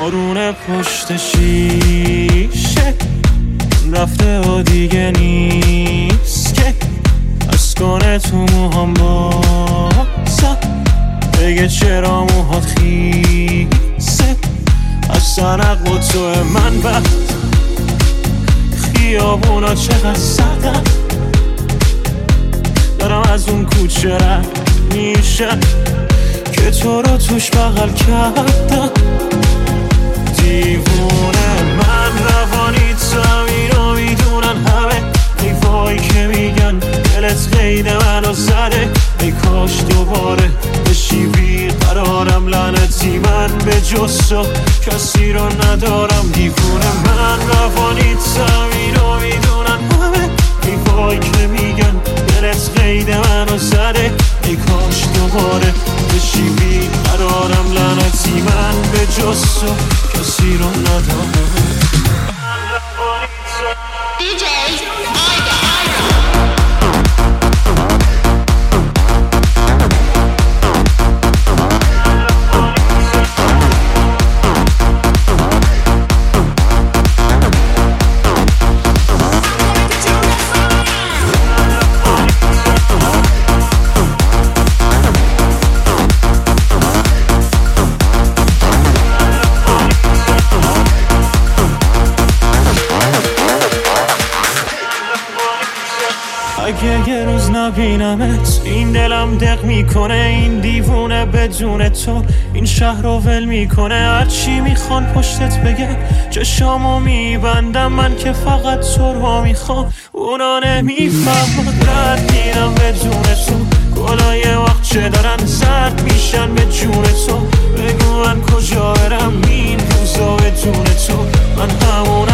بارون پشت شیشه رفته و دیگه نیست که از کنه تو موهام بازم بگه چرا موهات خیسه از سرق و تو من وقت خیابونا چقدر سردم دارم از اون کوچه رد میشم که تو رو توش بغل کردم دیوونه من روانی تو اینو میدونن همه حیفایی که میگن دلت قید منو زده ای کاش دوباره بشی بیقرارم لعنتی من به جز تو کسی رو ندارم دیوونه من روانی تو اینو میدونن همه حیفایی که میگن دلت قید منو زده ای کاش دوباره بشی بیقرارم لعنتی من به جز تو کسی رو ندارم DJ اگه یه روز نبینمت این دلم دق میکنه این دیوونه بدون تو این شهر رو ول میکنه هرچی میخوان پشتت بگه چشامو میبندم من که فقط تو رو میخوام اونا نمیفهمن رد میرم بدون تو گلای وقت چه دارن زرد میشن به جون تو بگو من کجا برم این روزا بدون تو من همون